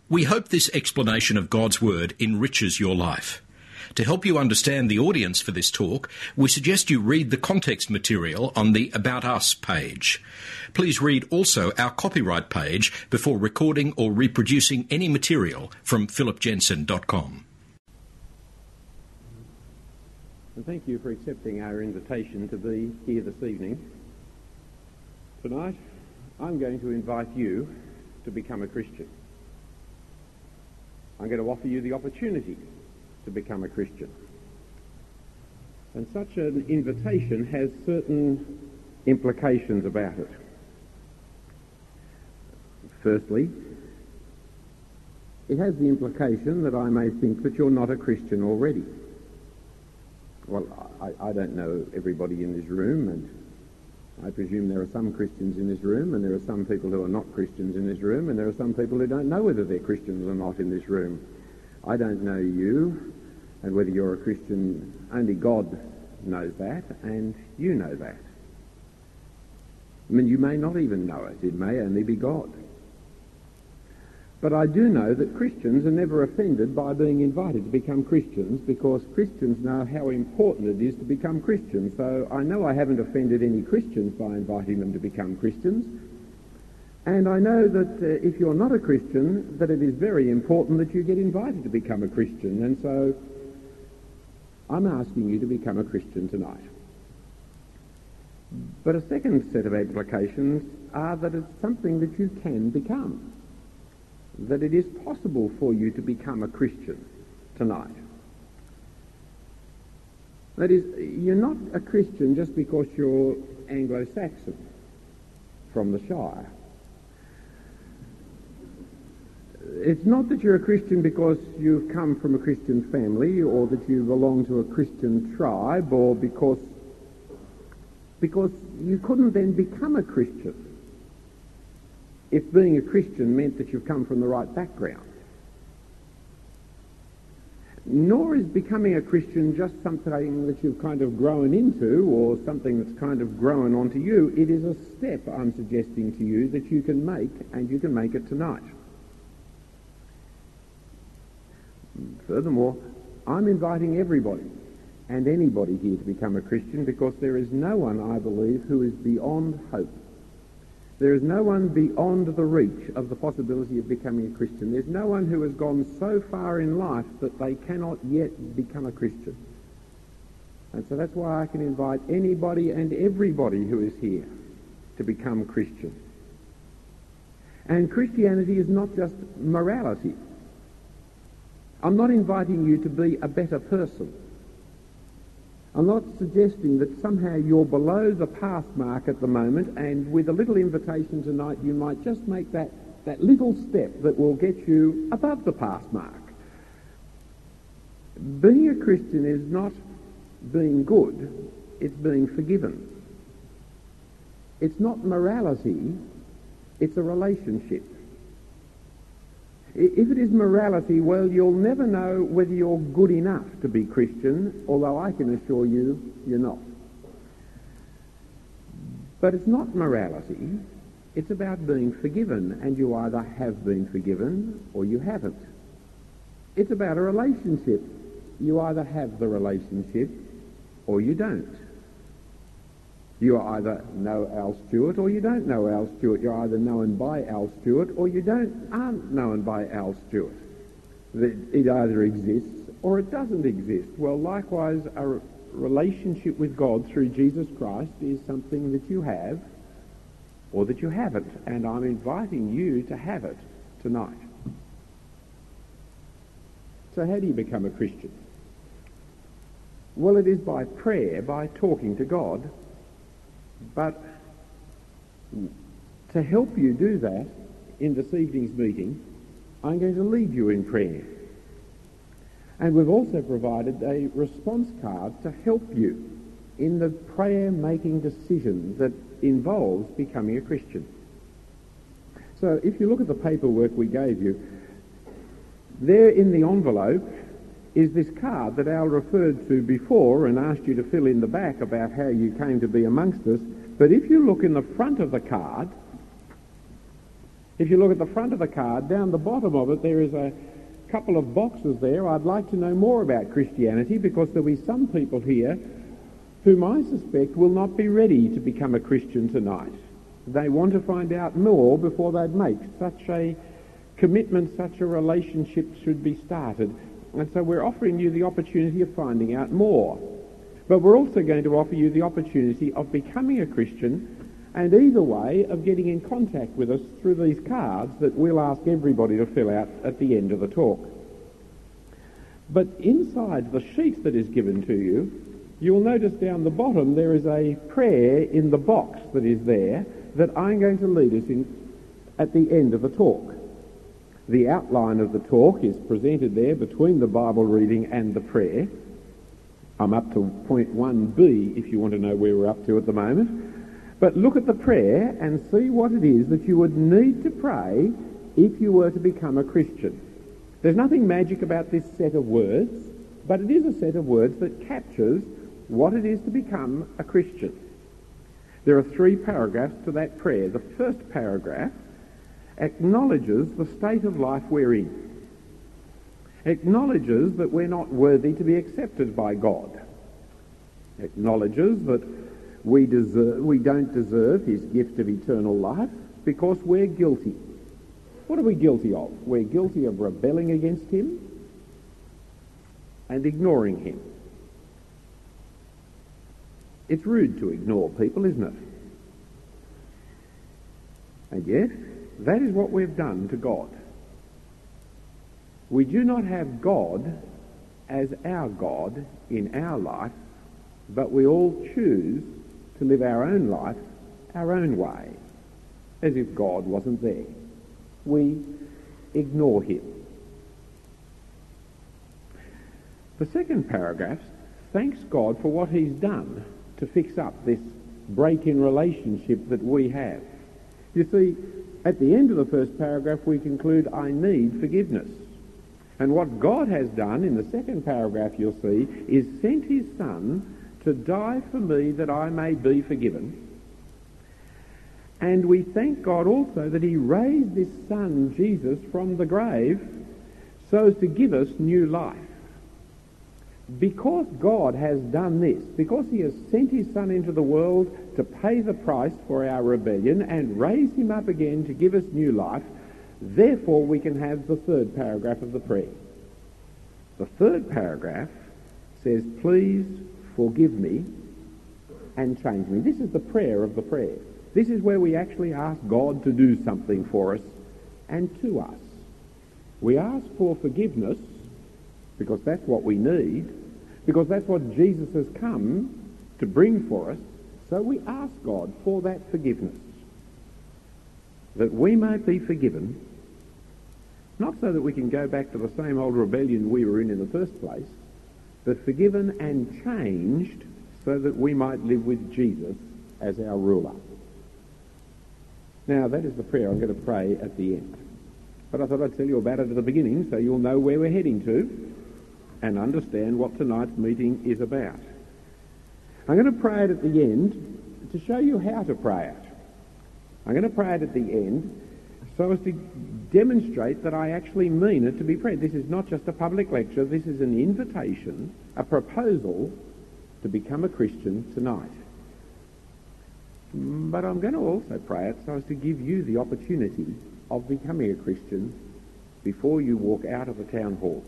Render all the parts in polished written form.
We hope this explanation of God's Word enriches your life. To help you understand the audience for this talk, we suggest you read the context material on the About Us page. Please read also our copyright page before recording or reproducing any material from philipjensen.com. And thank you for accepting our invitation to be here this evening. Tonight, I'm going to invite you to become a Christian. I'm going to offer you the opportunity to become a Christian. And such an invitation has certain implications about it. Firstly, it has the implication that I may think that you're not a Christian already. Well, I don't know everybody in this room, and I presume there are some Christians in this room, and there are some people who are not Christians in this room, and there are some people who don't know whether they're Christians or not in this room. I don't know you, and whether you're a Christian, only God knows that, and you know that. I mean, you may not even know it. It may only be God. But I do know that Christians are never offended by being invited to become Christians, because Christians know how important it is to become Christians. So I know I haven't offended any Christians by inviting them to become Christians. And I know that if you're not a Christian, that it is very important that you get invited to become a Christian. And so I'm asking you to become a Christian tonight. But a second set of implications are that it's something that you can become. That it is possible for you to become a Christian tonight. That is, you're not a Christian just because you're Anglo-Saxon from the Shire. It's not that you're a Christian because you've come from a Christian family, or that you belong to a Christian tribe, or because you couldn't then become a Christian if being a Christian meant that you've come from the right background. Nor is becoming a Christian just something that you've kind of grown into, or something that's kind of grown onto you. It is a step, I'm suggesting to you, that you can make, and you can make it tonight. Furthermore, I'm inviting everybody and anybody here to become a Christian, because there is no one, I believe, who is beyond hope. There is no one beyond the reach of the possibility of becoming a Christian. There's no one who has gone so far in life that they cannot yet become a Christian. And so that's why I can invite anybody and everybody who is here to become Christian. And Christianity is not just morality. I'm not inviting you to be a better person. I'm not suggesting that somehow you're below the pass mark at the moment, and with a little invitation tonight you might just make that little step that will get you above the pass mark. Being a Christian is not being good, it's being forgiven. It's not morality, it's a relationship. If it is morality, well, you'll never know whether you're good enough to be Christian, although I can assure you, you're not. But it's not morality, it's about being forgiven, and you either have been forgiven or you haven't. It's about a relationship. You either have the relationship or you don't. You either know Al Stewart or you don't know Al Stewart. You're either known by Al Stewart or you aren't known by Al Stewart. It either exists or it doesn't exist. Well, likewise, a relationship with God through Jesus Christ is something that you have or that you haven't, and I'm inviting you to have it tonight. So how do you become a Christian? Well, it is by prayer, by talking to God. But to help you do that in this evening's meeting, I'm going to lead you in prayer. And we've also provided a response card to help you in the prayer-making decision that involves becoming a Christian. So if you look at the paperwork we gave you, there in the envelope is this card that Al referred to before and asked you to fill in the back about how you came to be amongst us. But if you look in the front of the card, If you look at the front of the card, down the bottom of it, there is a couple of boxes there. I'd like to know more about Christianity, because there'll be some people here whom I suspect will not be ready to become a Christian tonight. They want to find out more before they'd make such a commitment, such a relationship should be started. And so we're offering you the opportunity of finding out more. But we're also going to offer you the opportunity of becoming a Christian, and either way of getting in contact with us through these cards that we'll ask everybody to fill out at the end of the talk. But inside the sheet that is given to you, you'll notice down the bottom there is a prayer in the box that is there that I'm going to lead us in at the end of the talk. The outline of the talk is presented there between the Bible reading and the prayer. I'm up to point 1b if you want to know where we're up to at the moment. But look at the prayer and see what it is that you would need to pray if you were to become a Christian. There's nothing magic about this set of words, but it is a set of words that captures what it is to become a Christian. There are 3 paragraphs to that prayer. The first paragraph acknowledges the state of life we're in. Acknowledges that we're not worthy to be accepted by God. Acknowledges that we don't deserve his gift of eternal life because we're guilty. What are we guilty of? We're guilty of rebelling against him and ignoring him. It's rude to ignore people, isn't it? And yet, that is what we've done to God. We do not have God as our God in our life, but we all choose to live our own life our own way, as if God wasn't there. We ignore him. The second paragraph thanks God for what he's done to fix up this break in relationship that we have. You see, at the end of the first paragraph we conclude, I need forgiveness. And what God has done in the second paragraph, you'll see, is sent his Son to die for me that I may be forgiven. And we thank God also that he raised this Son, Jesus, from the grave so as to give us new life. Because God has done this, because he has sent his Son into the world to pay the price for our rebellion and raise him up again to give us new life, therefore we can have the third paragraph of the prayer. The third paragraph says, please forgive me and change me. This is the prayer of the prayer. This is where we actually ask God to do something for us and to us. We ask for forgiveness because that's what we need, because that's what Jesus has come to bring for us. So we ask God for that forgiveness, that we might be forgiven, not so that we can go back to the same old rebellion we were in the first place, but forgiven and changed so that we might live with Jesus as our ruler. Now, that is the prayer I'm going to pray at the end. But I thought I'd tell you about it at the beginning so you'll know where we're heading to and understand what tonight's meeting is about. I'm going to pray it at the end to show you how to pray it. I'm going to pray it at the end so as to demonstrate that I actually mean it to be prayed. This is not just a public lecture. This is an invitation, a proposal to become a Christian tonight. But I'm going to also pray it so as to give you the opportunity of becoming a Christian before you walk out of the town hall.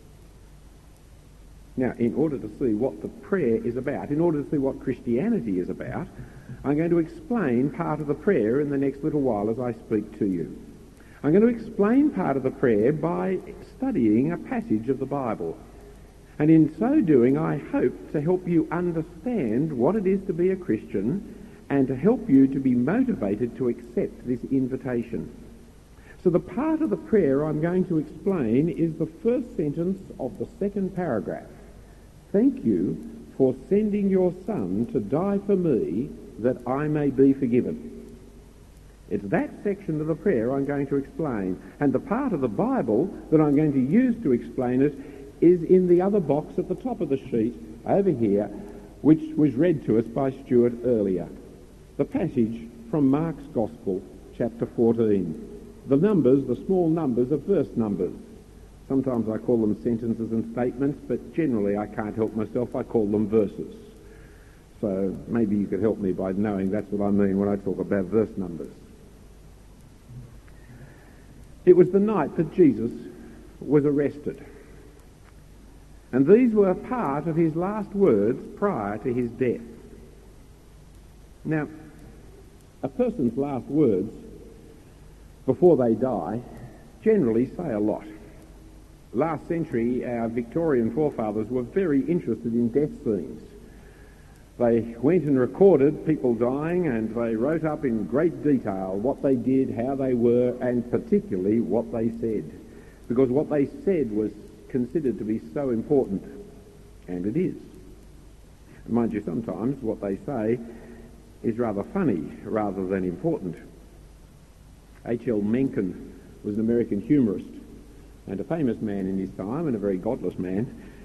Now, in order to see what the prayer is about, in order to see what Christianity is about, I'm going to explain part of the prayer in the next little while as I speak to you. I'm going to explain part of the prayer by studying a passage of the Bible. And in so doing, I hope to help you understand what it is to be a Christian and to help you to be motivated to accept this invitation. So the part of the prayer I'm going to explain is the first sentence of the second paragraph. Thank you for sending your Son to die for me that I may be forgiven. It's that section of the prayer I'm going to explain. And the part of the Bible that I'm going to use to explain it is in the other box at the top of the sheet over here, which was read to us by Stuart earlier. The passage from Mark's Gospel, chapter 14. The numbers, the small numbers, are verse numbers. Sometimes I call them sentences and statements, but generally I can't help myself, I call them verses. So maybe you could help me by knowing that's what I mean when I talk about verse numbers. It was the night that Jesus was arrested. And these were part of his last words prior to his death. Now, a person's last words before they die generally say a lot. Last century, our Victorian forefathers were very interested in death scenes. They went and recorded people dying, and they wrote up in great detail what they did, how they were, and particularly what they said. Because what they said was considered to be so important, and it is. Mind you, sometimes what they say is rather funny rather than important. H.L. Mencken was an American humorist and a famous man in his time and a very godless man.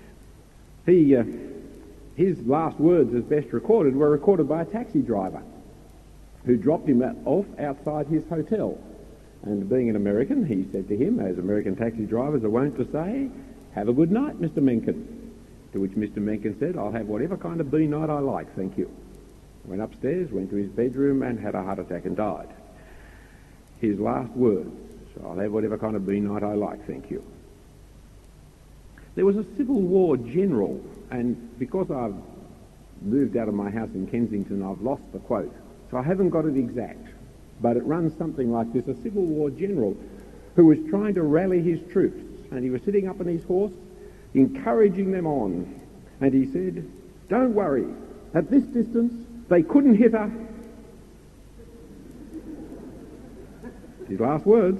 His last words, as best recorded, were recorded by a taxi driver who dropped him off outside his hotel. And being an American, he said to him, as American taxi drivers are wont to say, "Have a good night, Mr. Mencken." To which Mr. Mencken said, "I'll have whatever kind of bee night I like, thank you." Went upstairs, went to his bedroom and had a heart attack and died. His last words, "I'll have whatever kind of bee night I like, thank you." There was a Civil War general, and because I've moved out of my house in Kensington, I've lost the quote, so I haven't got it exact, but it runs something like this: a Civil War general who was trying to rally his troops, and he was sitting up on his horse, encouraging them on, and he said, "Don't worry, at this distance they couldn't hit her." His last words.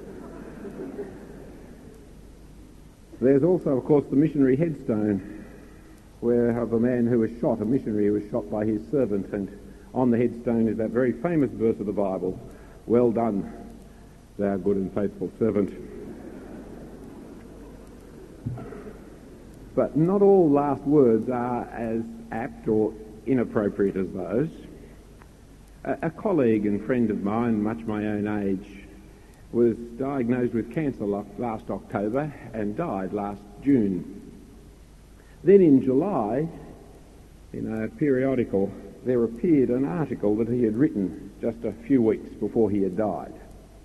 There's also, of course, the missionary headstone, where of a man who was shot, a missionary who was shot by his servant, and on the headstone is that very famous verse of the Bible, "Well done, thou good and faithful servant." But not all last words are as apt or inappropriate as those. A colleague and friend of mine, much my own age, was diagnosed with cancer last October and died last June. Then in July, in a periodical, there appeared an article that he had written just a few weeks before he had died.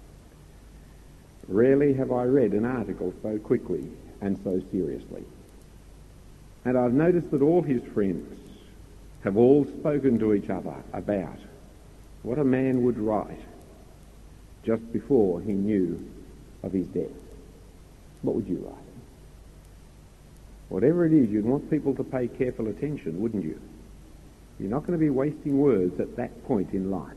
Rarely have I read an article so quickly and so seriously. And I've noticed that all his friends have all spoken to each other about what a man would write just before he knew of his death. What would you write? Whatever it is, you'd want people to pay careful attention, wouldn't you? You're not going to be wasting words at that point in life.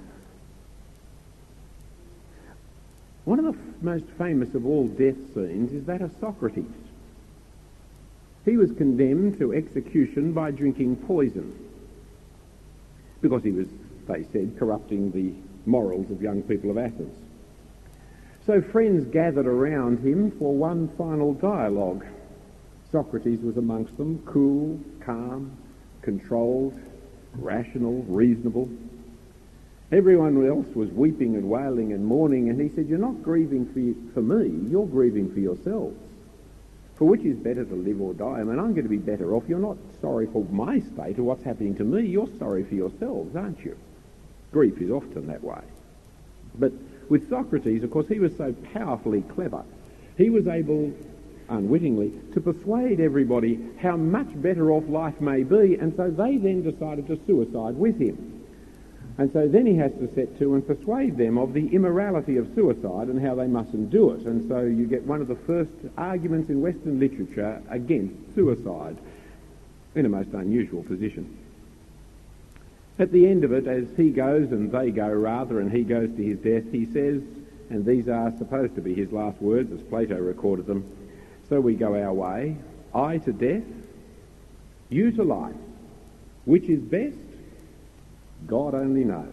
One of the most famous of all death scenes is that of Socrates. He was condemned to execution by drinking poison because he was, they said, corrupting the morals of young people of Athens. So friends gathered around him for one final dialogue. Socrates was amongst them, cool, calm, controlled, rational, reasonable. Everyone else was weeping and wailing and mourning, and he said, "You're not grieving for me, you're grieving for yourselves. For which is better to live or die? I mean, I'm going to be better off. You're not sorry for my state or what's happening to me, you're sorry for yourselves, aren't you?" Grief is often that way. But with Socrates, of course, he was so powerfully clever. He was able, unwittingly, to persuade everybody how much better off life may be, and so they then decided to suicide with him. And so then he has to set to and persuade them of the immorality of suicide and how they mustn't do it. And so you get one of the first arguments in Western literature against suicide in a most unusual position. At the end of it, as he goes, and they go rather, and he goes to his death, he says, and these are supposed to be his last words as Plato recorded them, "So we go our way, I to death, you to life. Which is best? God only knows."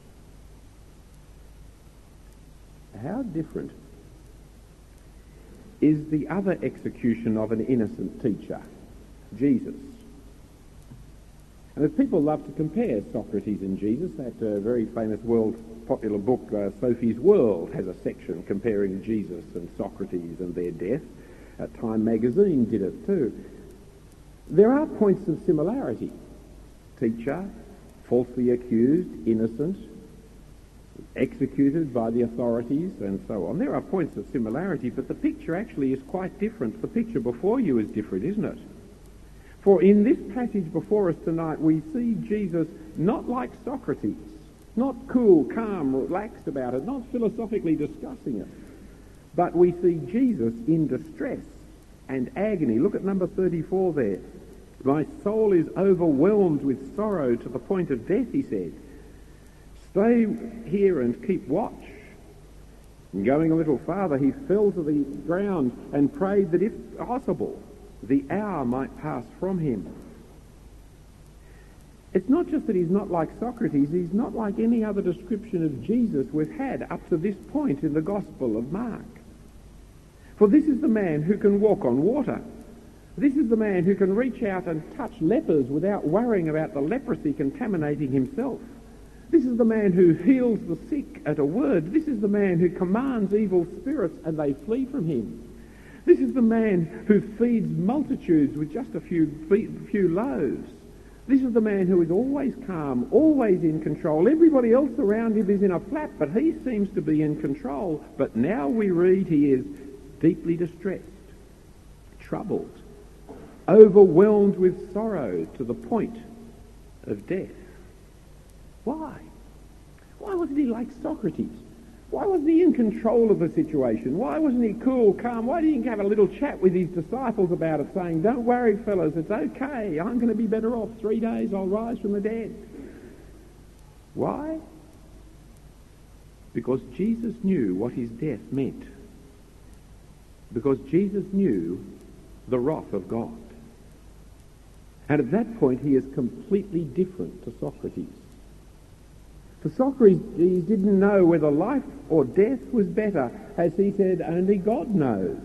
How different is the other execution of an innocent teacher, Jesus. And people love to compare Socrates and Jesus. That very famous world popular book, Sophie's World, has a section comparing Jesus and Socrates and their death. Time magazine did it too. There are points of similarity. Teacher, falsely accused, innocent, executed by the authorities, and so on. There are points of similarity, but the picture actually is quite different. The picture before you is different, isn't it? For in this passage before us tonight, we see Jesus not like Socrates, not cool, calm, relaxed about it, not philosophically discussing it, but we see Jesus in distress and agony. Look at number 34 there. My soul is overwhelmed with sorrow to the point of death, he said. Stay here and keep watch. And going a little farther, he fell to the ground and prayed that if possible, the hour might pass from him. It's not just that he's not like Socrates, he's not like any other description of Jesus we've had up to this point in the Gospel of Mark. For this is the man who can walk on water. This is the man who can reach out and touch lepers without worrying about the leprosy contaminating himself. This is the man who heals the sick at a word. This is the man who commands evil spirits and they flee from him. This is the man who feeds multitudes with just a few loaves. This is the man who is always calm, always in control. Everybody else around him is in a flap, but he seems to be in control. But now we read he is deeply distressed, troubled, overwhelmed with sorrow to the point of death. Why? Why wasn't he like Socrates? Why wasn't he in control of the situation? Why wasn't he cool, calm? Why didn't he have a little chat with his disciples about it, saying, don't worry, fellas, it's okay. I'm going to be better off. 3 days, I'll rise from the dead. Why? Because Jesus knew what his death meant. Because Jesus knew the wrath of God. And at that point, he is completely different to Socrates. For Socrates didn't know whether life or death was better. As he said, only God knows.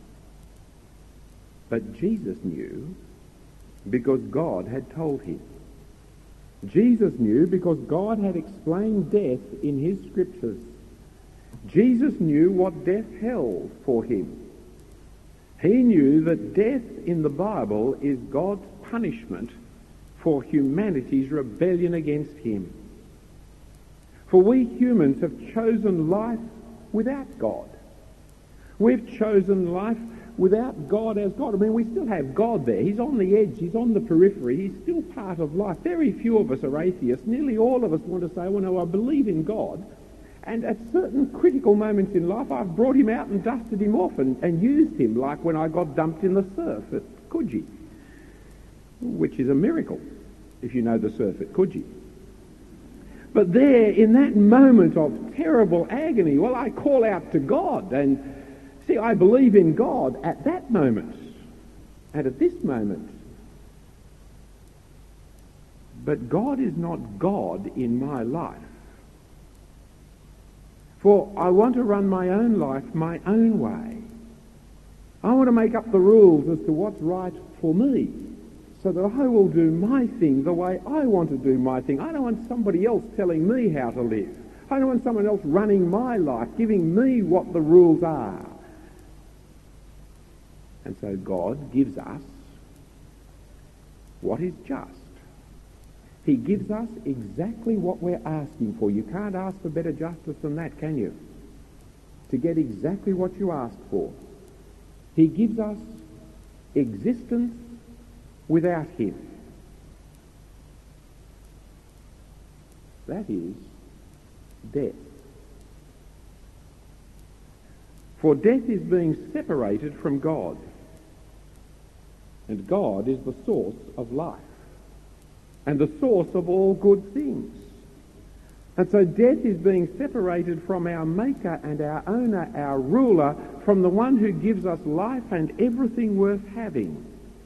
But Jesus knew because God had told him. Jesus knew because God had explained death in his scriptures. Jesus knew what death held for him. He knew that death in the Bible is God's punishment for humanity's rebellion against him. For we humans have chosen life without God. We've chosen life without God as God. I mean, we still have God there. He's on the edge. He's on the periphery. He's still part of life. Very few of us are atheists. Nearly all of us want to say, well, no, I believe in God. And at certain critical moments in life, I've brought him out and dusted him off and used him, like when I got dumped in the surf at Coogee, which is a miracle, if you know the surf at Coogee. But there, in that moment of terrible agony, well, I call out to God. And see, I believe in God at that moment and at this moment. But God is not God in my life. For I want to run my own life my own way. I want to make up the rules as to what's right for me, so that I will do my thing the way I want to do my thing. I don't want somebody else telling me how to live. I don't want someone else running my life, giving me what the rules are. And so God gives us what is just. He gives us exactly what we're asking for. You can't ask for better justice than that, can you? To get exactly what you ask for. He gives us existence without him. That is death. For death is being separated from God. And God is the source of life and the source of all good things. And so death is being separated from our maker and our owner, our ruler, from the one who gives us life and everything worth having.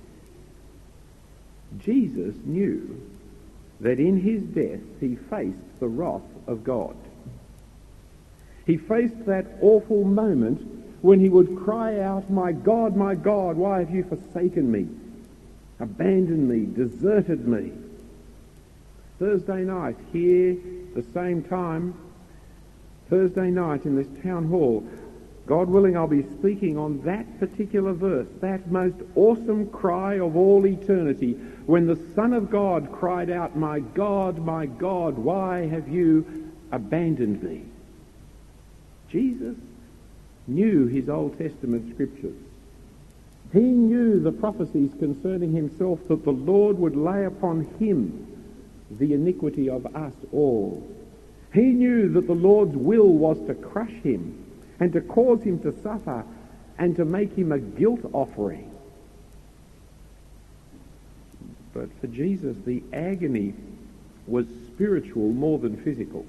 Jesus knew that in his death he faced the wrath of God. He faced that awful moment when he would cry out, my God, why have you forsaken me, abandoned me, deserted me? Thursday night, here, the same time, Thursday night in this town hall, God willing, I'll be speaking on that particular verse, that most awesome cry of all eternity, when the Son of God cried out, my God, why have you abandoned me?" Jesus knew his Old Testament scriptures. He knew the prophecies concerning himself, that the Lord would lay upon him the iniquity of us all. He knew that the Lord's will was to crush him and to cause him to suffer and to make him a guilt offering. But for Jesus, the agony was spiritual more than physical.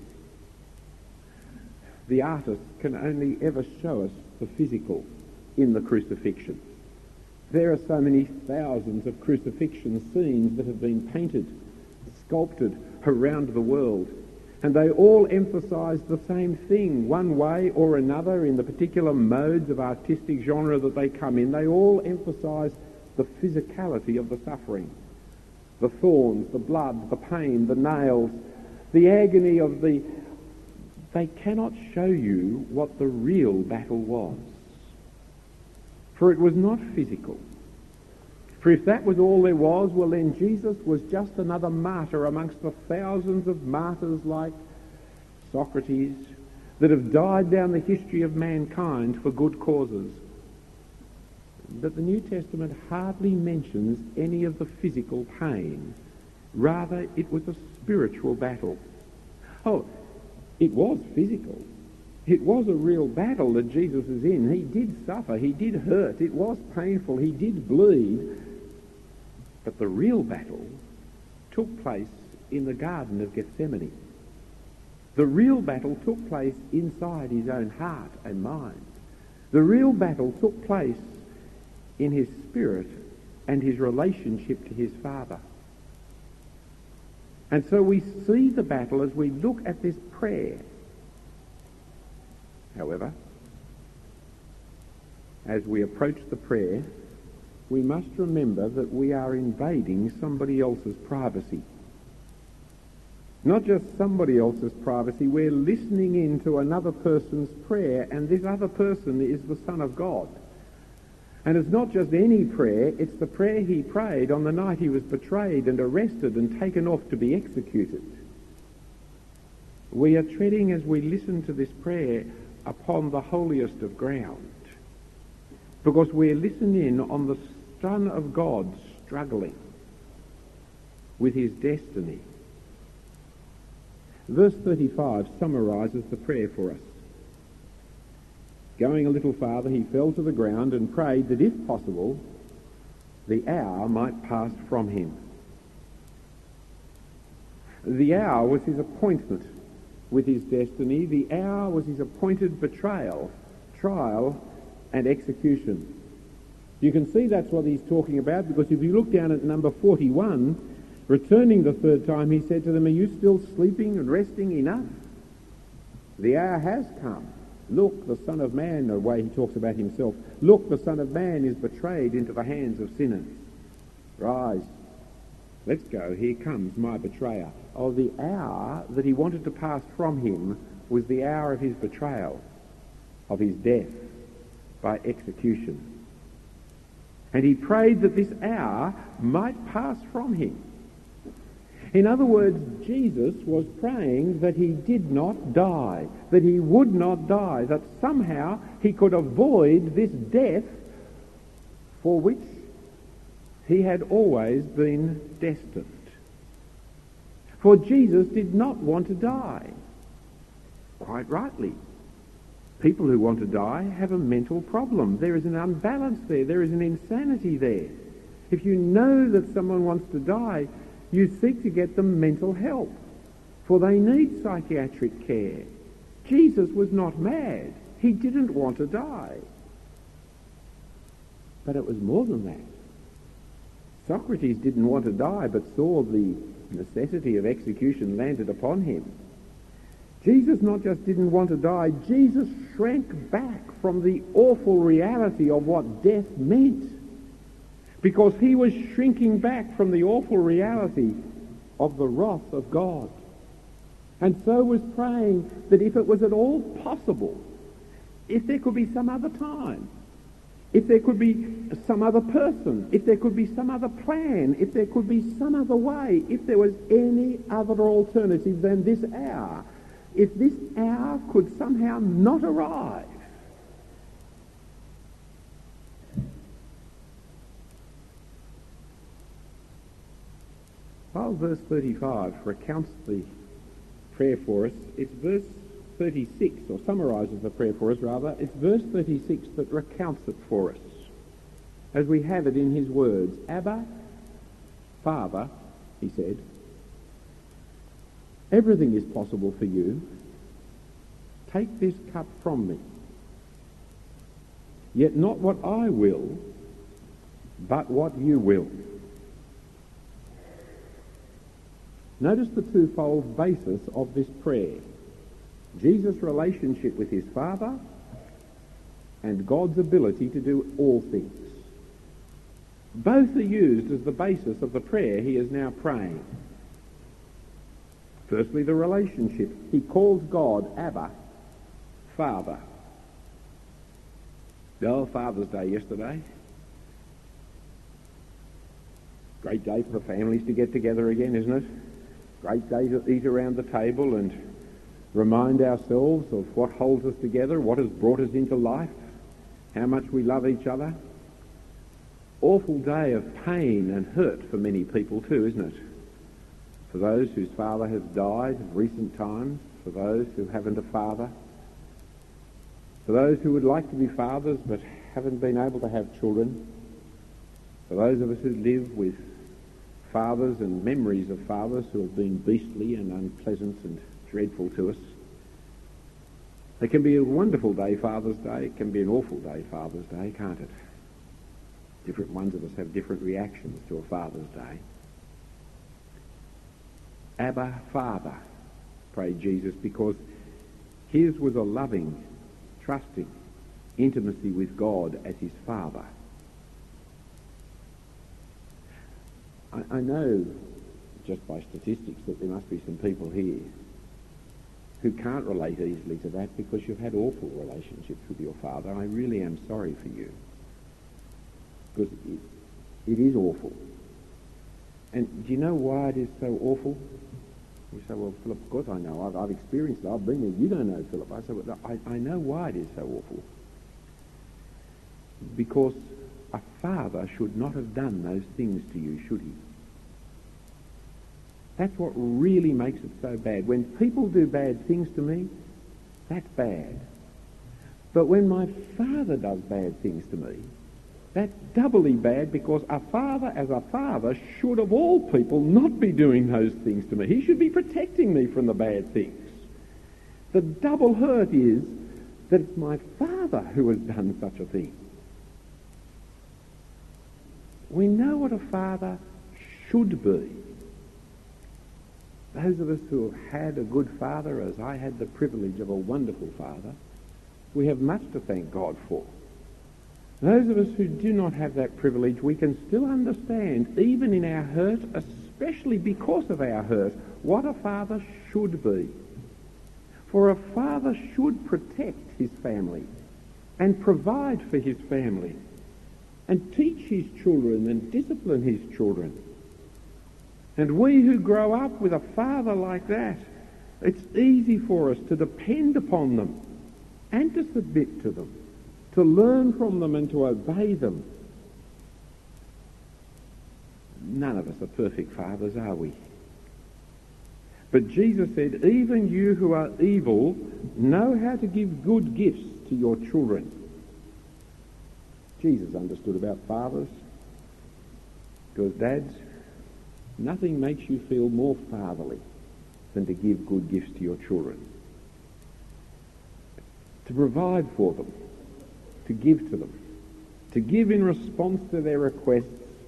The artist can only ever show us the physical in the crucifixion. There are so many thousands of crucifixion scenes that have been painted, sculpted around the world, and they all emphasise the same thing, one way or another, in the particular modes of artistic genre that they come in. They all emphasise the physicality of the suffering. The thorns, the blood, the pain, the nails, the agony of the... They cannot show you what the real battle was. For it was not physical. For if that was all there was, well then Jesus was just another martyr amongst the thousands of martyrs like Socrates that have died down the history of mankind for good causes. But the New Testament hardly mentions any of the physical pain. Rather, it was a spiritual battle. Oh, it was physical. It was a real battle that Jesus is in. He did suffer. He did hurt. It was painful. He did bleed. But the real battle took place in the Garden of Gethsemane. The real battle took place inside his own heart and mind. The real battle took place in his spirit and his relationship to his Father. And so we see the battle as we look at this prayer. However, as we approach the prayer, we must remember that we are invading somebody else's privacy. Not just somebody else's privacy, we're listening in to another person's prayer, and this other person is the Son of God. And it's not just any prayer, it's the prayer he prayed on the night he was betrayed and arrested and taken off to be executed. We are treading, as we listen to this prayer, upon the holiest of ground, because we're listening on the Son of God struggling with his destiny. Verse 35 summarises the prayer for us. Going a little farther, he fell to the ground and prayed that, if possible, the hour might pass from him. The hour was his appointment with his destiny. The hour was his appointed betrayal, trial, and execution. You can see that's what he's talking about, because if you look down at number 41, returning the third time, he said to them, "Are you still sleeping and resting enough? The hour has come. Look, the Son of Man," the way he talks about himself, "look, the Son of Man is betrayed into the hands of sinners. Rise, let's go, here comes my betrayer." Oh, the hour that he wanted to pass from him was the hour of his betrayal, of his death by execution. And he prayed that this hour might pass from him. In other words, Jesus was praying that he did not die, that he would not die, that somehow he could avoid this death for which he had always been destined. For Jesus did not want to die. Quite rightly. People who want to die have a mental problem. There is an unbalance there. There is an insanity there. If you know that someone wants to die, you seek to get them mental help, for they need psychiatric care. Jesus was not mad. He didn't want to die. But it was more than that. Socrates didn't want to die, but saw the necessity of execution landed upon him. Jesus not just didn't want to die, Jesus shrank back from the awful reality of what death meant. Because he was shrinking back from the awful reality, of the wrath of God. And so was praying that if it was at all possible, if there could be some other time, if there could be some other person, if there could be some other plan, if there could be some other way, if there was any other alternative than this hour, if this hour could somehow not arrive. While verse 35 recounts the prayer for us, it's verse 36, or summarises the prayer for us rather, it's verse 36 that recounts it for us, as we have it in his words. Abba, Father, he said, everything is possible for you. Take this cup from me. Yet not what I will, but what you will. Notice the twofold basis of this prayer. Jesus' relationship with his Father and God's ability to do all things. Both are used as the basis of the prayer he is now praying. Firstly, the relationship. He calls God Abba, Father. Oh, Father's Day yesterday. Great day for the families to get together again, isn't it? Great day to eat around the table and remind ourselves of what holds us together, what has brought us into life, how much we love each other. Awful day of pain and hurt for many people too, isn't it? For those whose father has died in recent times, for those who haven't a father, for those who would like to be fathers but haven't been able to have children, for those of us who live with fathers and memories of fathers who have been beastly and unpleasant and dreadful to us. It can be a wonderful day, Father's Day. It can be an awful day, Father's Day, can't it? Different ones of us have different reactions to a Father's Day. Abba, Father, prayed Jesus, because his was a loving, trusting intimacy with God as his Father. I know, just by statistics, that there must be some people here who can't relate easily to that because you've had awful relationships with your father. I really am sorry for you, because it is awful. And do you know why it is so awful? You say, well, Philip, of course I know. I've experienced it. I've been there. You don't know, Philip. I say, well, I know why it is so awful. Because a father should not have done those things to you, should he? That's what really makes it so bad. When people do bad things to me, that's bad. But when my father does bad things to me, that's doubly bad, because a father, as a father, should of all people not be doing those things to me. He should be protecting me from the bad things. The double hurt is that it's my father who has done such a thing. We know what a father should be. Those of us who have had a good father, as I had the privilege of a wonderful father, we have much to thank God for. Those of us who do not have that privilege, we can still understand, even in our hurt, especially because of our hurt, what a father should be. For a father should protect his family and provide for his family and teach his children and discipline his children. And we who grow up with a father like that, it's easy for us to depend upon them and to submit to them, to learn from them and to obey them. None of us are perfect fathers, are we? But Jesus said, even you who are evil know how to give good gifts to your children. Jesus understood about fathers, because dads, nothing makes you feel more fatherly than to give good gifts to your children. To provide for them, to give to them, to give in response to their requests.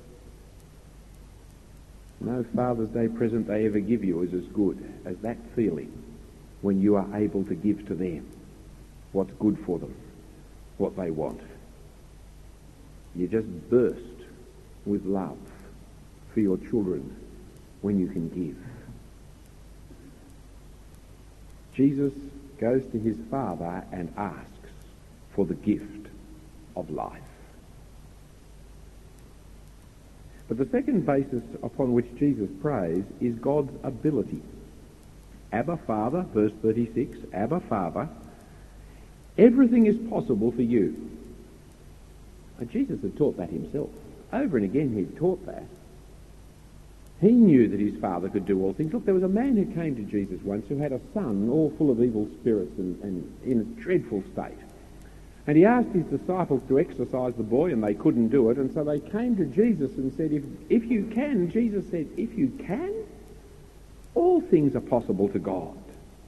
No Father's Day present they ever give you is as good as that feeling when you are able to give to them what's good for them, what they want. You just burst with love for your children when you can give. Jesus goes to his Father and asks for the gift of life. But the second basis upon which Jesus prays is God's ability. Abba, Father, verse 36, Abba, Father, everything is possible for you. And Jesus had taught that himself. Over and again he'd taught that. He knew that his Father could do all things. Look, there was a man who came to Jesus once who had a son all full of evil spirits and in a dreadful state. And he asked his disciples to exorcise the boy, and they couldn't do it. And so they came to Jesus and said, if you can, Jesus said, if you can, all things are possible to God.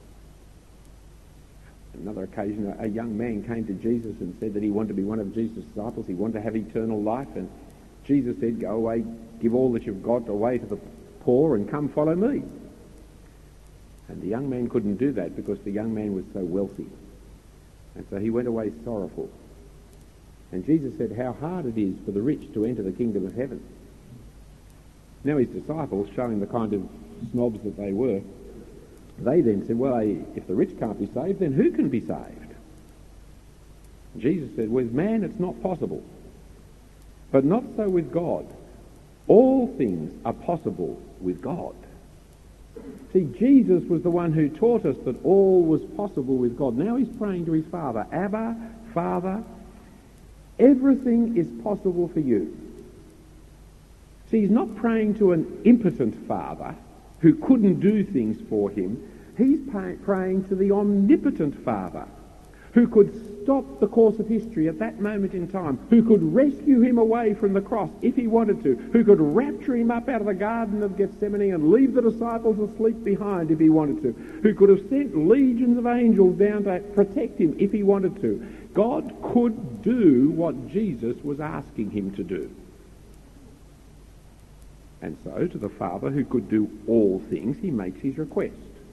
Another occasion, a young man came to Jesus and said that he wanted to be one of Jesus' disciples. He wanted to have eternal life. And Jesus said, go away, give all that you've got away to the poor and come follow me. And the young man couldn't do that because the young man was so wealthy. And so he went away sorrowful. And Jesus said how hard it is for the rich to enter the kingdom of heaven. Now his disciples, showing the kind of snobs that they were, they then said, well, if the rich can't be saved, then who can be saved? Jesus said, with man it's not possible, but not so with God. All things are possible with God. See, Jesus was the one who taught us that all was possible with God. Now he's praying to his Father, Abba, Father, everything is possible for you. See, he's not praying to an impotent Father who couldn't do things for him. He's praying to the omnipotent Father who could stop the course of history at that moment in time, who could rescue him away from the cross if he wanted to, who could rapture him up out of the Garden of Gethsemane and leave the disciples asleep behind if he wanted to, who could have sent legions of angels down to protect him if he wanted to. God could do what Jesus was asking him to do. And so to the Father who could do all things, he makes his request.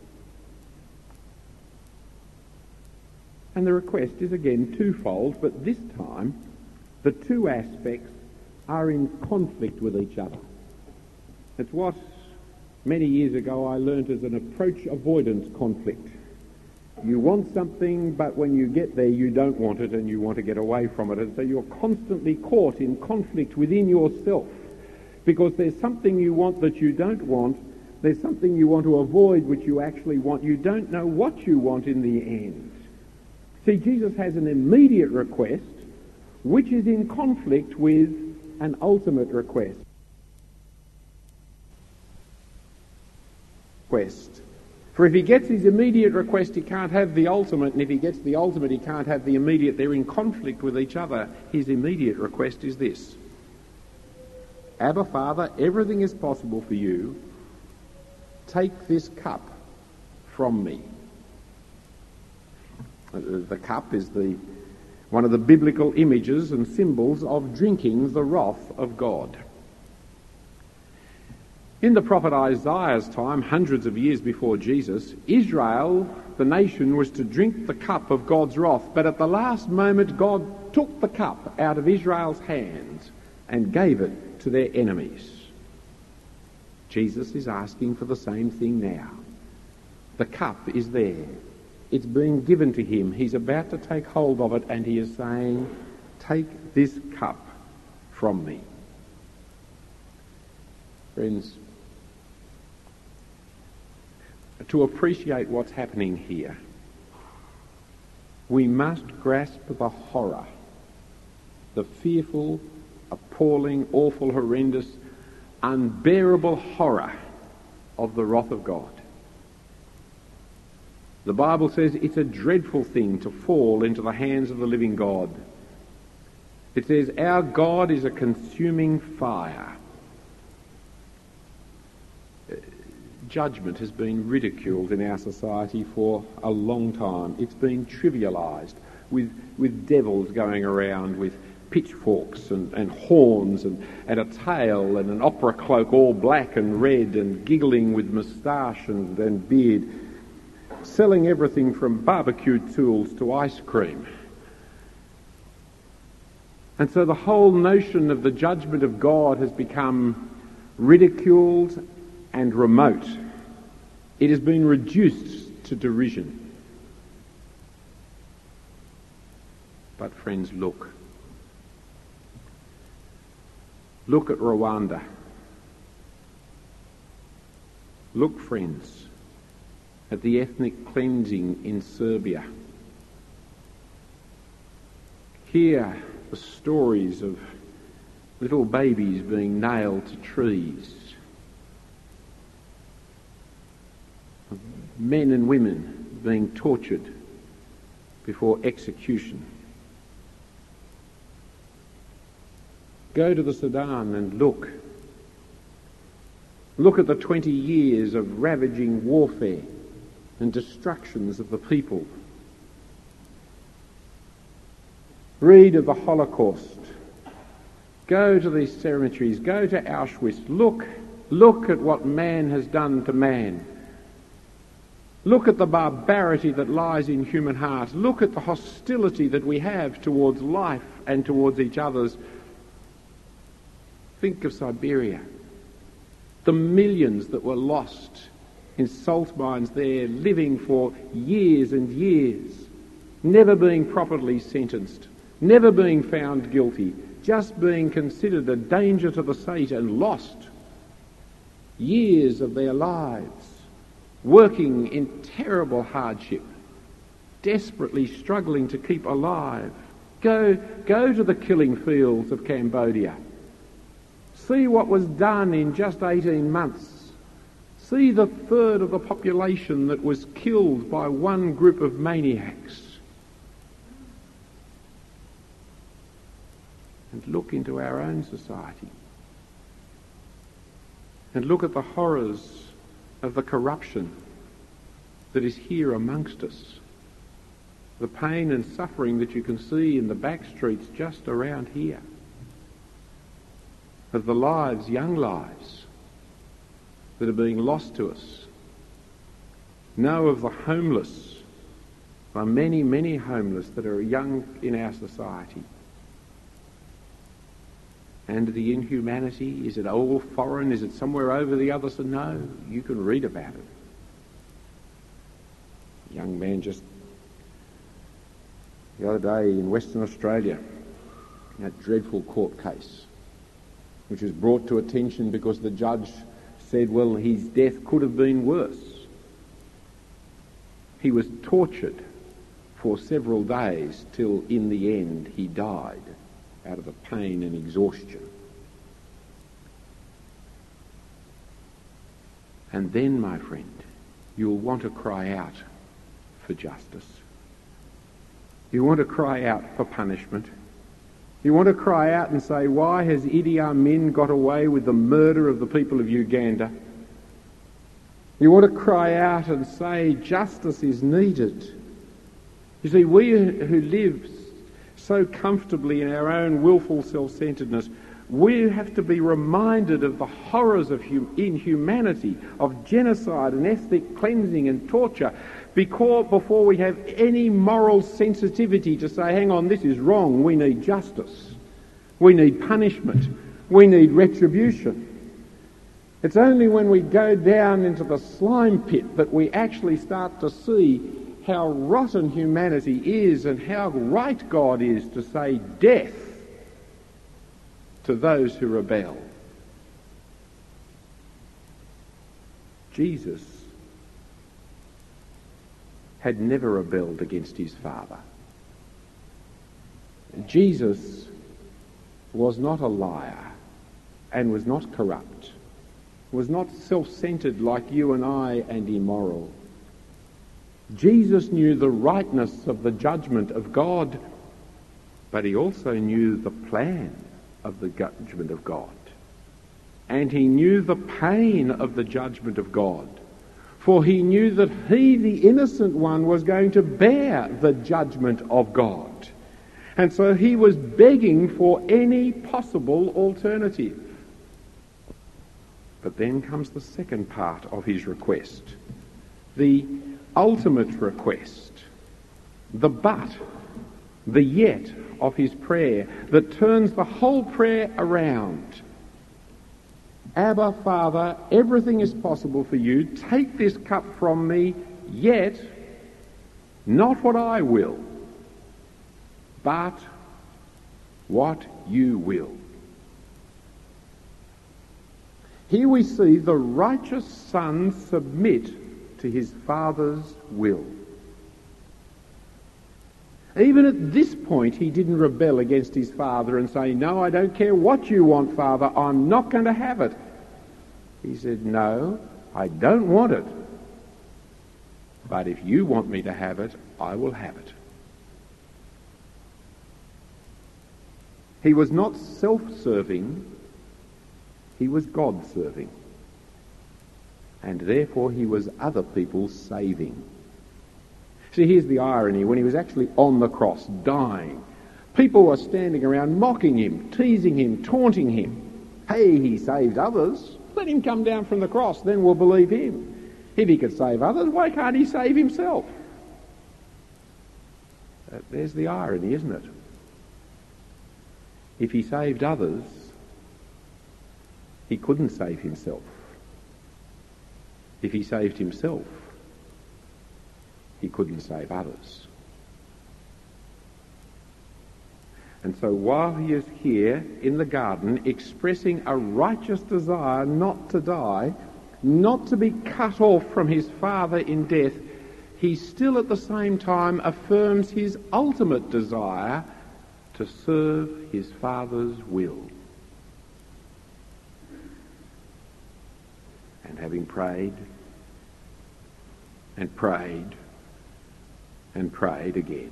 And the request is again twofold, but this time the two aspects are in conflict with each other. It's what many years ago I learnt as an approach avoidance conflict. You want something, but when you get there you don't want it and you want to get away from it. And so you're constantly caught in conflict within yourself because there's something you want that you don't want. There's something you want to avoid which you actually want. You don't know what you want in the end. See, Jesus has an immediate request which is in conflict with an ultimate request. For if he gets his immediate request, he can't have the ultimate, and if he gets the ultimate, he can't have the immediate. They're in conflict with each other. His immediate request is this: Abba, Father, everything is possible for you. Take this cup from me. The cup is one of the biblical images and symbols of drinking the wrath of God. In the prophet Isaiah's time, hundreds of years before Jesus, Israel, the nation, was to drink the cup of God's wrath. But at the last moment, God took the cup out of Israel's hands and gave it to their enemies. Jesus is asking for the same thing now. The cup is there. It's being given to him. He's about to take hold of it, and he is saying, take this cup from me. Friends, to appreciate what's happening here, we must grasp the horror, the fearful, appalling, awful, horrendous, unbearable horror of the wrath of God. The Bible says it's a dreadful thing to fall into the hands of the living God. It says our God is a consuming fire. Judgment has been ridiculed in our society for a long time. It's been trivialised with devils going around with pitchforks and horns and a tail and an opera cloak all black and red and giggling with moustache and beard, selling everything from barbecue tools to ice cream. And so the whole notion of the judgment of God has become ridiculed and remote. It has been reduced to derision. But friends, look. Look at Rwanda. Look, friends, at the ethnic cleansing in Serbia. Hear the stories of little babies being nailed to trees, of men and women being tortured before execution. Go to the Sudan and look. Look at the 20 years of ravaging warfare and destructions of the people. Read of the Holocaust. Go to these cemeteries. Go to Auschwitz. Look at what man has done to man. Look at the barbarity that lies in human hearts. Look at the hostility that we have towards life and towards each other's. Think of Siberia. The millions that were lost in salt mines there, living for years and years, never being properly sentenced, never being found guilty, just being considered a danger to the state and lost years of their lives, working in terrible hardship, desperately struggling to keep alive. Go to the killing fields of Cambodia. See what was done in just 18 months. See the third of the population that was killed by one group of maniacs. And look into our own society. And look at the horrors of the corruption that is here amongst us. The pain and suffering that you can see in the back streets just around here. Of the lives, young lives, that are being lost to us. Know of the homeless. There are many, many homeless that are young in our society. And the inhumanity, is it all foreign? Is it somewhere over the other side? No, you can read about it. A young man just the other day in Western Australia, that dreadful court case, which was brought to attention because the judge said, well, his death could have been worse. He was tortured for several days till in the end he died out of the pain and exhaustion. And then, my friend, you'll want to cry out for justice. You want to cry out for punishment. You want to cry out and say, why has Idi Amin got away with the murder of the people of Uganda? You want to cry out and say, justice is needed. You see, we who live so comfortably in our own willful self-centeredness, we have to be reminded of the horrors of inhumanity, of genocide and ethnic cleansing and torture, before we have any moral sensitivity to say, hang on, this is wrong, we need justice, we need punishment, we need retribution. It's only when we go down into the slime pit that we actually start to see how rotten humanity is and how right God is to say death to those who rebel. Jesus had never rebelled against his Father. Jesus was not a liar and was not corrupt, was not self-centered like you and I and immoral. Jesus knew the rightness of the judgment of God, but he also knew the plan of the judgment of God. And he knew the pain of the judgment of God. For he knew that he, the innocent one, was going to bear the judgment of God. And so he was begging for any possible alternative. But then comes the second part of his request, the ultimate request, the but, the yet of his prayer that turns the whole prayer around. Abba, Father, everything is possible for you. Take this cup from me, yet not what I will, but what you will. Here we see the righteous Son submit to his Father's will. Even at this point, he didn't rebel against his Father and say, "No, I don't care what you want, Father, I'm not going to have it." He said, "No, I don't want it. But if you want me to have it, I will have it." He was not self-serving, he was God-serving. And therefore he was other people saving. See, here's the irony. When he was actually on the cross, dying, people were standing around mocking him, teasing him, taunting him. Hey, he saved others. Let him come down from the cross, then we'll believe him. If he could save others, why can't he save himself? There's the irony, isn't it? If he saved others, he couldn't save himself. If he saved himself, he couldn't save others. And so while he is here in the garden expressing a righteous desire not to die, not to be cut off from his Father in death, he still at the same time affirms his ultimate desire to serve his Father's will. And having prayed and prayed and prayed again,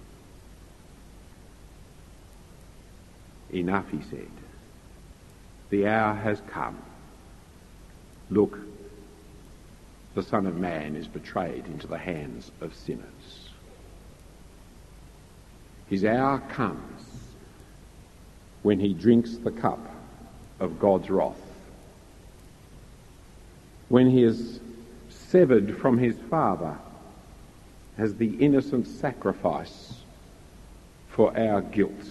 "Enough," he said. "The hour has come. Look, the Son of Man is betrayed into the hands of sinners." His hour comes when he drinks the cup of God's wrath, when he is severed from his Father as the innocent sacrifice for our guilt.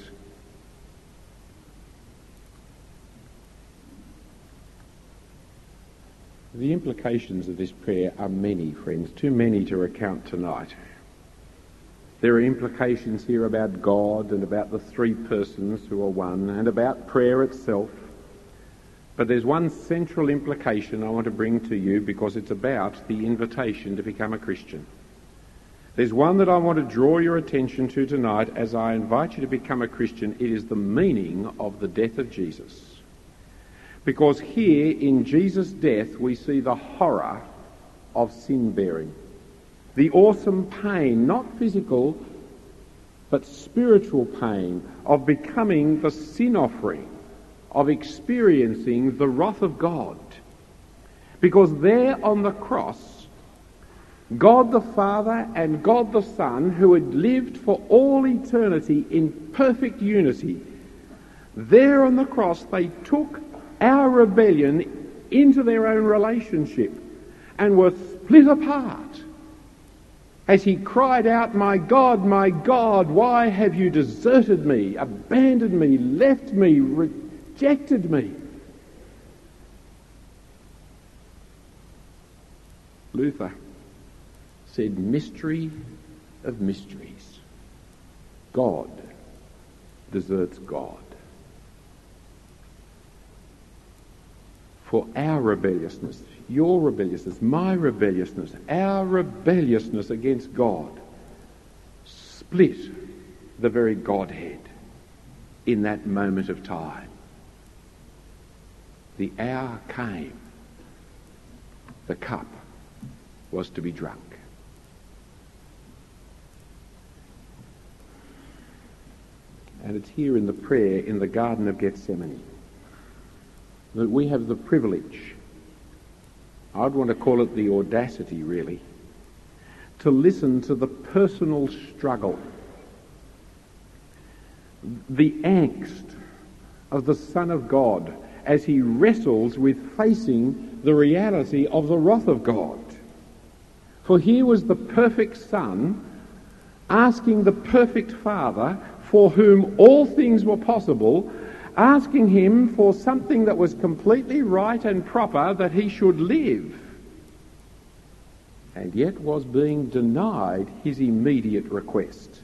The implications of this prayer are many, friends, too many to recount tonight. There are implications here about God and about the three persons who are one and about prayer itself. But there's one central implication I want to bring to you because it's about the invitation to become a Christian. There's one that I want to draw your attention to tonight as I invite you to become a Christian. It is the meaning of the death of Jesus. Because here in Jesus' death we see the horror of sin bearing. The awesome pain, not physical, but spiritual pain of becoming the sin offering, of experiencing the wrath of God. Because there on the cross, God the Father and God the Son, who had lived for all eternity in perfect unity, there on the cross they took our rebellion into their own relationship and were split apart. As he cried out, my God, why have you deserted me, abandoned me, left me, rejected me?" Luther said, "Mystery of mysteries. God deserts God." For our rebelliousness, your rebelliousness, my rebelliousness, our rebelliousness against God split the very Godhead in that moment of time. The hour came. The cup was to be drunk. And it's here in the prayer in the Garden of Gethsemane that we have the privilege, I'd want to call it the audacity really, to listen to the personal struggle, the angst of the Son of God as he wrestles with facing the reality of the wrath of God. For here was the perfect Son asking the perfect Father, for whom all things were possible, asking him for something that was completely right and proper, that he should live, and yet was being denied his immediate request,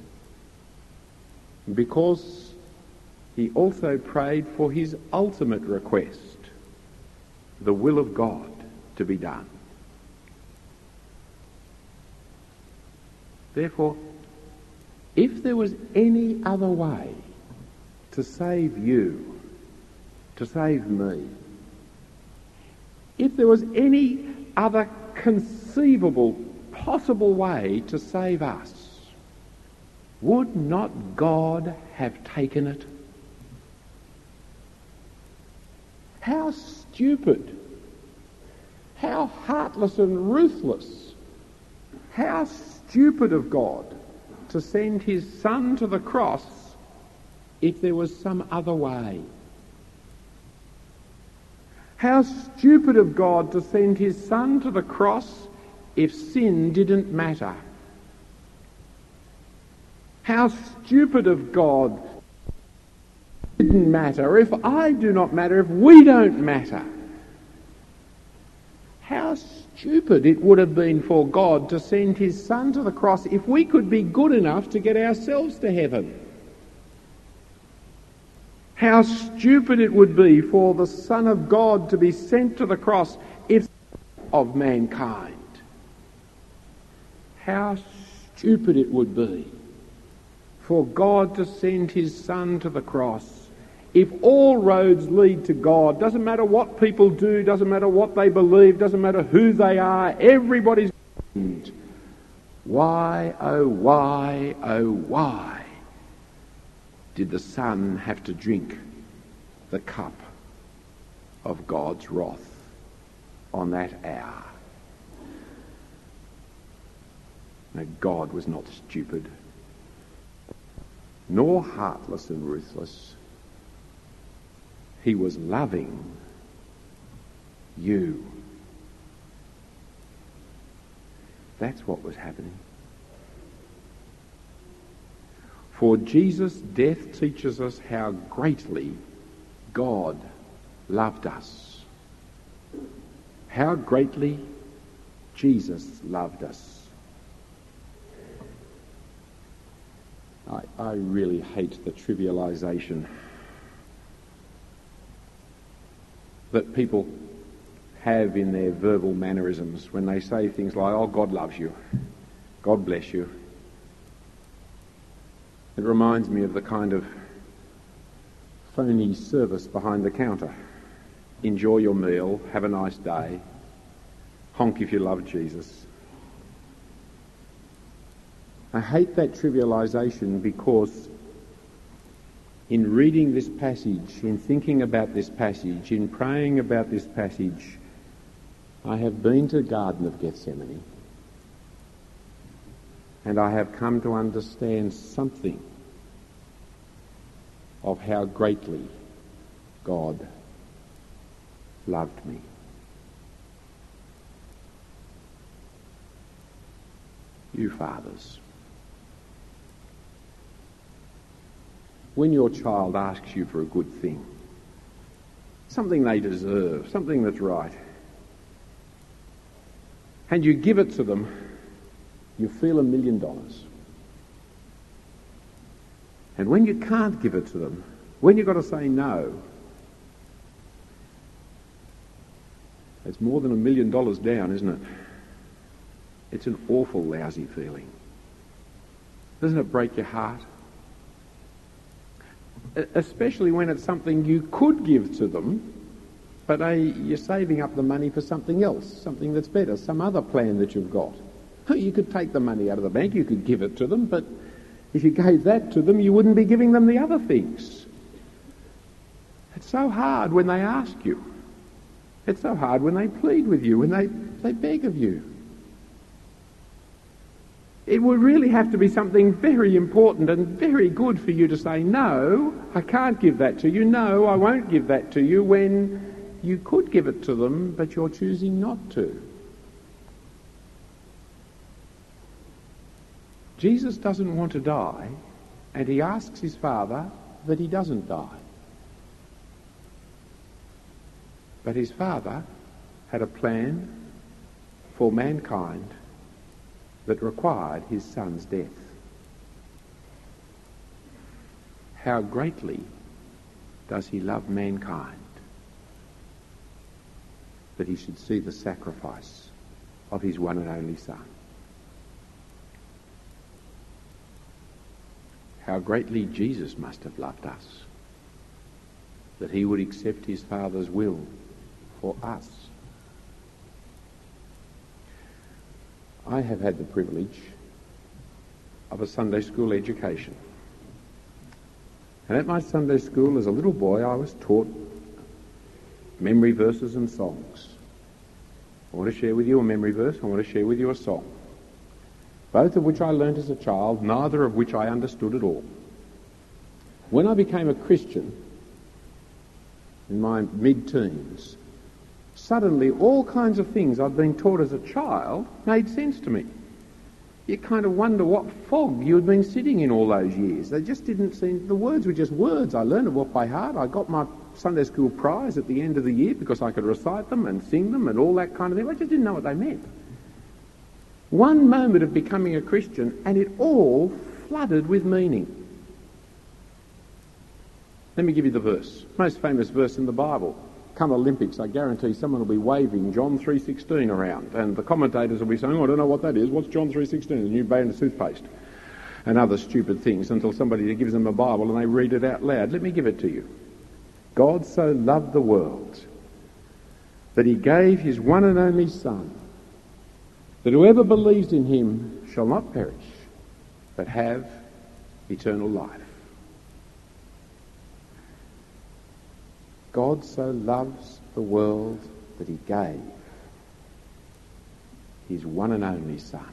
because he also prayed for his ultimate request, the will of God to be done. Therefore, if there was any other way to save you, to save me, if there was any other conceivable, possible way to save us, would not God have taken it? How stupid, how heartless and ruthless, how stupid of God to send his Son to the cross if there was some other way. How stupid of God to send his Son to the cross if sin didn't matter. How stupid of God it didn't matter, if I do not matter, if we don't matter. How stupid it would have been for God to send his Son to the cross if we could be good enough to get ourselves to heaven. How stupid it would be for the Son of God to be sent to the cross if of mankind. How stupid it would be for God to send his Son to the cross if all roads lead to God. Doesn't matter what people do, doesn't matter what they believe, doesn't matter who they are, everybody's doomed. Why, oh why did the Son have to drink the cup of God's wrath on that hour? No, God was not stupid, nor heartless and ruthless. He was loving you. That's what was happening. For Jesus' death teaches us how greatly God loved us. How greatly Jesus loved us. I really hate the trivialization that people have in their verbal mannerisms when they say things like, oh, God loves you, God bless you. It reminds me of the kind of phony service behind the counter. Enjoy your meal, have a nice day, honk if you love Jesus. I hate that trivialization because in reading this passage, in thinking about this passage, in praying about this passage, I have been to the Garden of Gethsemane and I have come to understand something of how greatly God loved me. You fathers, when your child asks you for a good thing, something they deserve, something that's right, and you give it to them, you feel $1 million. And when you can't give it to them, when you've got to say no, it's more than $1 million down, isn't it? It's an awful lousy feeling. Doesn't it break your heart? Especially when it's something you could give to them, but you're saving up the money for something else, something that's better, some other plan that you've got. You could take the money out of the bank, you could give it to them, but if you gave that to them, you wouldn't be giving them the other things. It's so hard when they ask you. It's so hard when they plead with you, when they beg of you. It would really have to be something very important and very good for you to say, no, I can't give that to you. No, I won't give that to you, when you could give it to them, but you're choosing not to. Jesus doesn't want to die, and he asks his Father that he doesn't die. But his Father had a plan for mankind that required his Son's death. How greatly does he love mankind that he should see the sacrifice of his one and only Son? How greatly Jesus must have loved us that he would accept his Father's will for us. I have had the privilege of a Sunday school education. And at my Sunday school as a little boy I was taught memory verses and songs. I want to share with you a memory verse, I want to share with you a song. Both of which I learnt as a child, neither of which I understood at all. When I became a Christian in my mid-teens, suddenly all kinds of things I'd been taught as a child made sense to me. You kind of wonder what fog you had been sitting in all those years. They just didn't seem, the words were just words. I learned them off by heart. I got my Sunday school prize at the end of the year because I could recite them and sing them and all that kind of thing. I just didn't know what they meant. One moment of becoming a Christian and it all flooded with meaning. Let me give you the verse. Most famous verse in the Bible. Come Olympics, I guarantee someone will be waving John 3:16 around and the commentators will be saying, I don't know what that is. What's John 3:16? The new brand of toothpaste. And other stupid things until somebody gives them a Bible and they read it out loud. Let me give it to you. God so loved the world that he gave his one and only Son, that whoever believes in him shall not perish, but have eternal life. God so loves the world that he gave his one and only Son,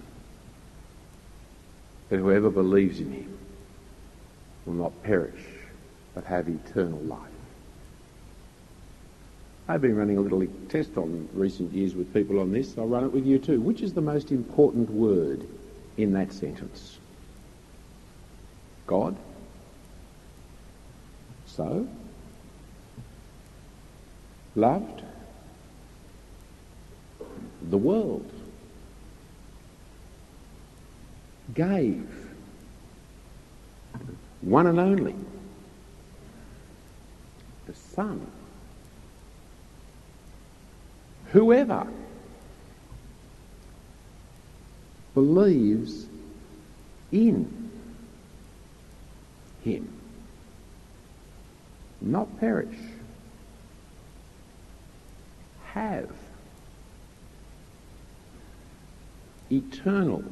that whoever believes in him will not perish, but have eternal life. I've been running a little test on recent years with people on this. I'll run it with you too. Which is the most important word in that sentence? God? So? Loved? The world? Gave? One and only? The Son? Whoever believes in him, not perish, have eternal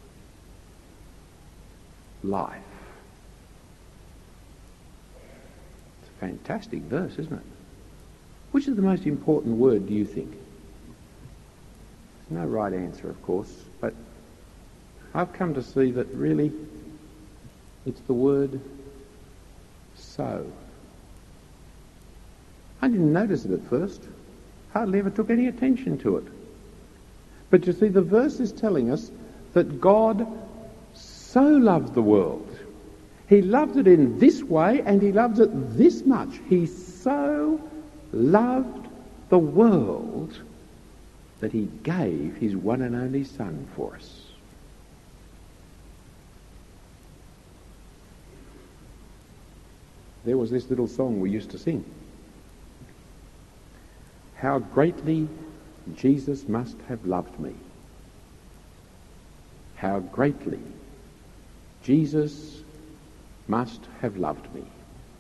life. It's a fantastic verse, isn't it? Which is the most important word, do you think? There's no right answer, of course, but I've come to see that really it's the word so. I didn't notice it at first. Hardly ever took any attention to it. But you see, the verse is telling us that God so loved the world. He loved it in this way and he loves it this much. He so loved the world that he gave his one and only Son for us. There was this little song we used to sing. How greatly Jesus must have loved me. How greatly Jesus must have loved me.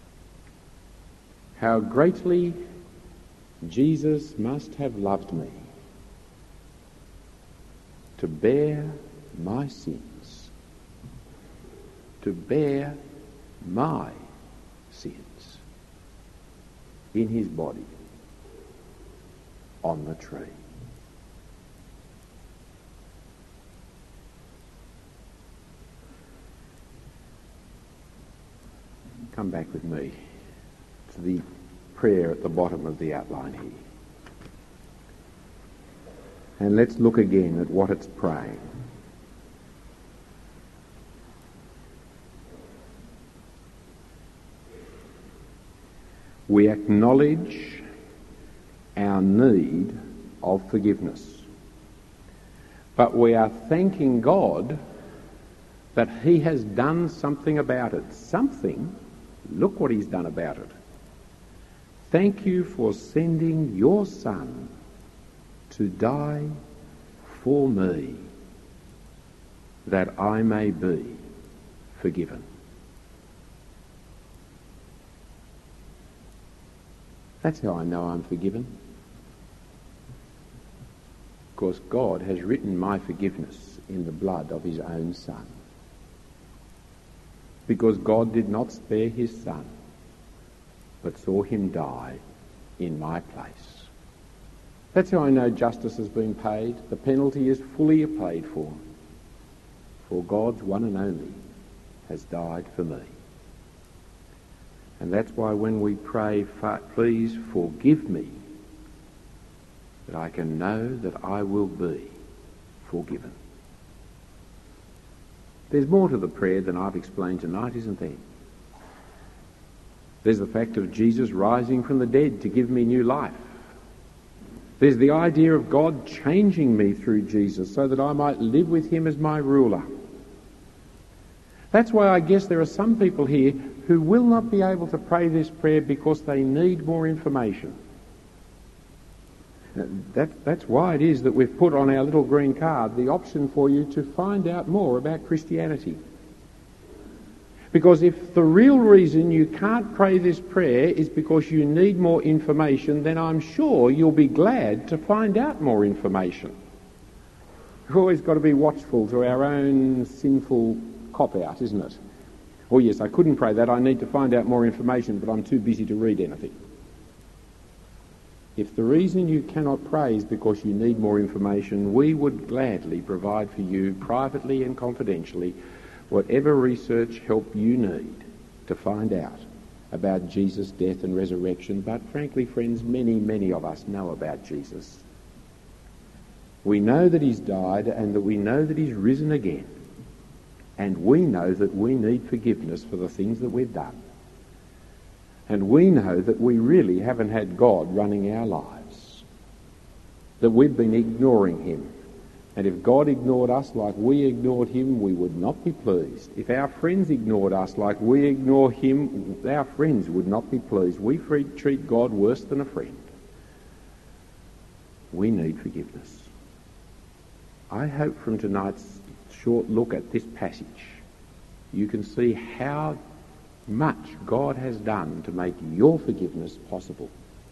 How greatly Jesus must have loved me to bear my sins, to bear my sins in his body on the tree. Come back with me to the prayer at the bottom of the outline here. And let's look again at what it's praying. We acknowledge our need of forgiveness. But we are thanking God that he has done something about it. Something? Look what he's done about it. Thank you for sending your Son to die for me, that I may be forgiven. That's how I know I'm forgiven. Because God has written my forgiveness in the blood of his own Son. Because God did not spare his Son, but saw him die in my place. That's how I know justice has been paid. The penalty is fully paid for. For God's one and only has died for me. And that's why when we pray, please forgive me, that I can know that I will be forgiven. There's more to the prayer than I've explained tonight, isn't there? There's the fact of Jesus rising from the dead to give me new life. There's the idea of God changing me through Jesus so that I might live with him as my ruler. That's why I guess there are some people here who will not be able to pray this prayer because they need more information. That's why it is that we've put on our little green card the option for you to find out more about Christianity. Because if the real reason you can't pray this prayer is because you need more information, then I'm sure you'll be glad to find out more information. We've always got to be watchful to our own sinful cop-out, isn't it? Oh yes, I couldn't pray that. I need to find out more information, but I'm too busy to read anything. If the reason you cannot pray is because you need more information, we would gladly provide for you, privately and confidentially, whatever research help you need to find out about Jesus' death and resurrection. But frankly, friends, many of us know about Jesus. We know that he's died and that we know that he's risen again. And we know that we need forgiveness for the things that we've done. And we know that we really haven't had God running our lives. That we've been ignoring him. And if God ignored us like we ignored him, we would not be pleased. If our friends ignored us like we ignore him, our friends would not be pleased. We treat God worse than a friend. We need forgiveness. I hope from tonight's short look at this passage, you can see how much God has done to make your forgiveness possible.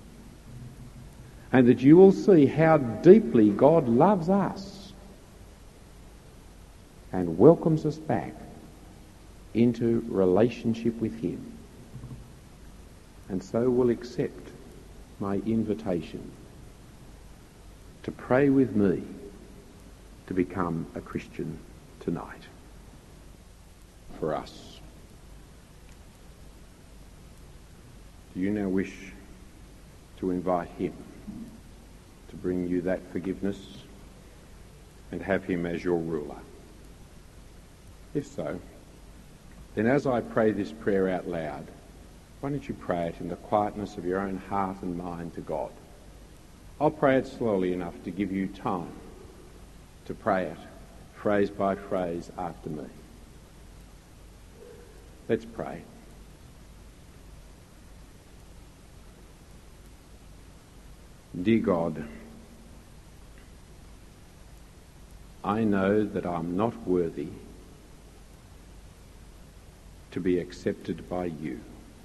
And that you will see how deeply God loves us and welcomes us back into relationship with him. And so will accept my invitation to pray with me to become a Christian tonight. For us. Do you now wish to invite him to bring you that forgiveness and have him as your ruler? If so, then as I pray this prayer out loud, why don't you pray it in the quietness of your own heart and mind to God? I'll pray it slowly enough to give you time to pray it, phrase by phrase, after me. Let's pray. Dear God, I know that I'm not worthy to be accepted by you.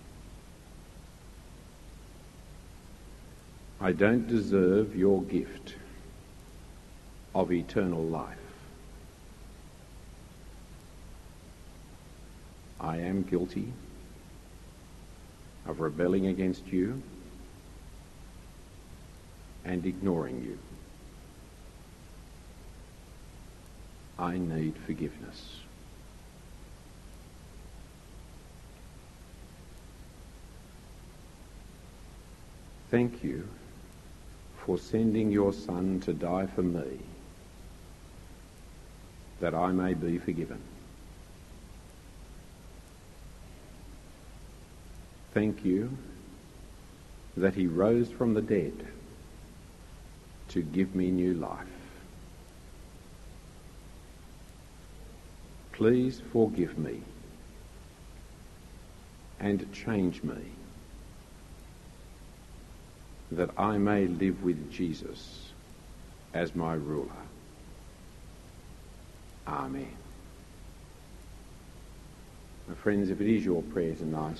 I don't deserve your gift of eternal life. I am guilty of rebelling against you and ignoring you. I need forgiveness. Thank you for sending your Son to die for me, that I may be forgiven. Thank you that he rose from the dead to give me new life. Please forgive me and change me, that I may live with Jesus as my ruler. Amen. My friends, if it is your prayer tonight,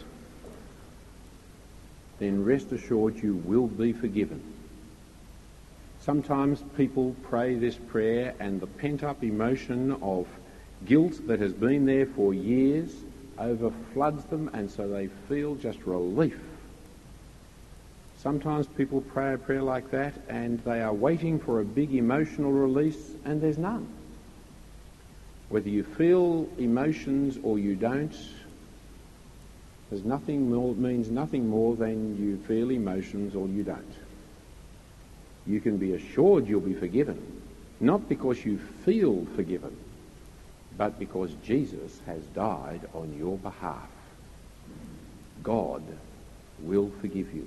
then rest assured you will be forgiven. Sometimes people pray this prayer and the pent-up emotion of guilt that has been there for years overfloods them, and so they feel just relief. Sometimes people pray a prayer like that and they are waiting for a big emotional release, and there's none. Whether you feel emotions or you don't, means nothing more than you feel emotions or you don't. You can be assured you'll be forgiven, not because you feel forgiven, but because Jesus has died on your behalf. God will forgive you.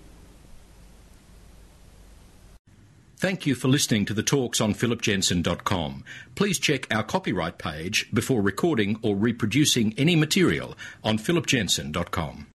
Thank you for listening to the talks on philipjensen.com. Please check our copyright page before recording or reproducing any material on philipjensen.com.